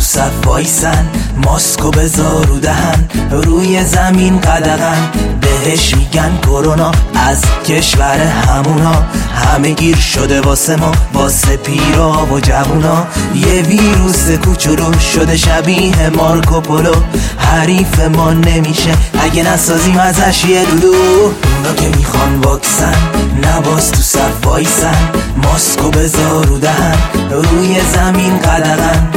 صف وایسن، ماسکو بذار رو دهن، روی زمین قدغن. بهش میگن کرونا، از کشور همونا، همه گیر شده واسه ما، واسه پیرا و جوونا. یه ویروس کوچولو شده شبیه مارکوپولو، حریف ما نمیشه اگه نسازیم ازش یه دودو. اونا که میخوان واکسن، نباز تو صف وایسن، ماسکو بذار رو دهن، روی زمین قدغن.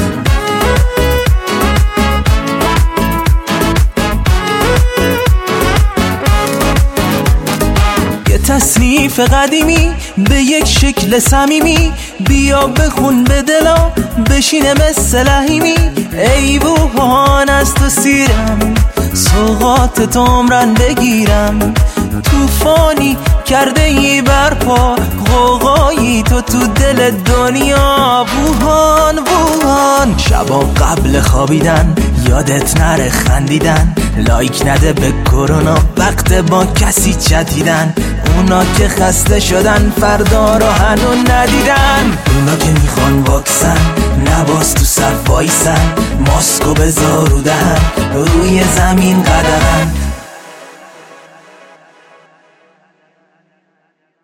تصنیف قدیمی به یک شکل صمیمی، بیا بخون به دلا بشینه مثل لحیمی. ای ووهان از تو سیرم، سوغات تو عمرن بگیرم. توفانی کرده ای برپا، غوغایی تو دل دنیا. ووهان ووهان، شبا قبل خوابیدن یادت نره خندیدن، لایک نده به کرونا وقت با کسی چتیدن. اونا که خسته شدن فردا رو هنو ندیدن. اونا که میخوان واکسن، نباز تو صف وایسن، ماسکو بذار رو دهن، روی زمین قدغن.